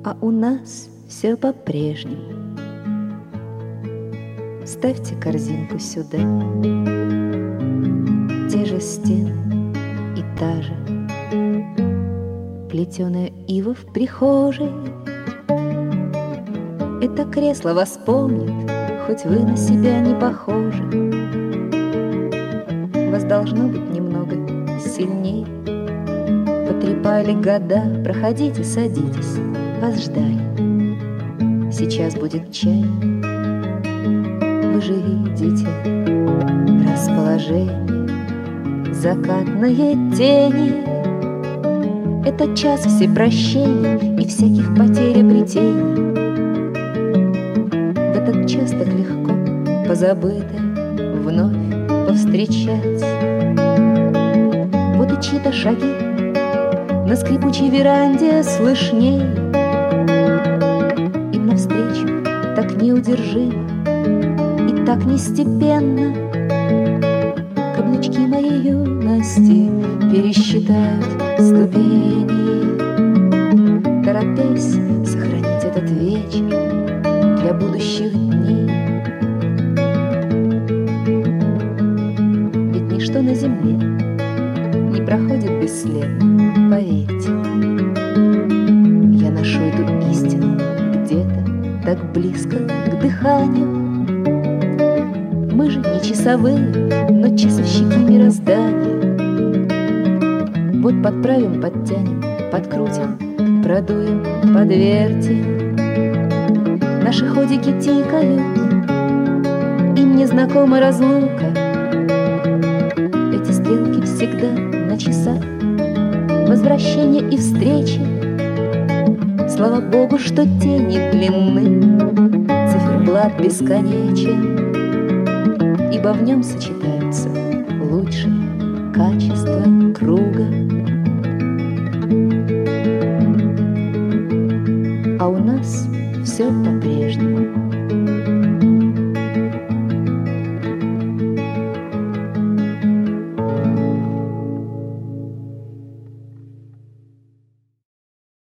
А у нас все по-прежнему. Ставьте корзинку сюда. Те же стены и та же плетеная ива в прихожей. Это кресло вас помнит, хоть вы на себя не похожи. Вас должно быть немного сильней. Потрепали года, проходите, садитесь, вас ждали. Сейчас будет чай. Вы же видите расположение, закатные тени. Это час всепрощения и всяких потерь обретений. В этот час так легко позабытое вновь повстречать. Вот и чьи-то шаги на скрипучей веранде слышней. Им навстречу так неудержимо и так нестепенно каблучки моей юности пересчитают ступени, торопясь сохранить этот вечер для будущих дней. Ведь ничто на земле не проходит бесследно, поверьте. Я ношу эту истину где-то так близко к дыханию. Мы же не часовые, но часовщики мироздания. Вот подправим, подтянем, подкрутим, продуем, подвертим. Наши ходики тикают, им незнакома разлука. Эти стрелки всегда на часах возвращения и встречи. Слава Богу, что тени длинны, циферблат бесконечен, ибо в нем сочетаются лучшие качества круга. А у нас все по-прежнему.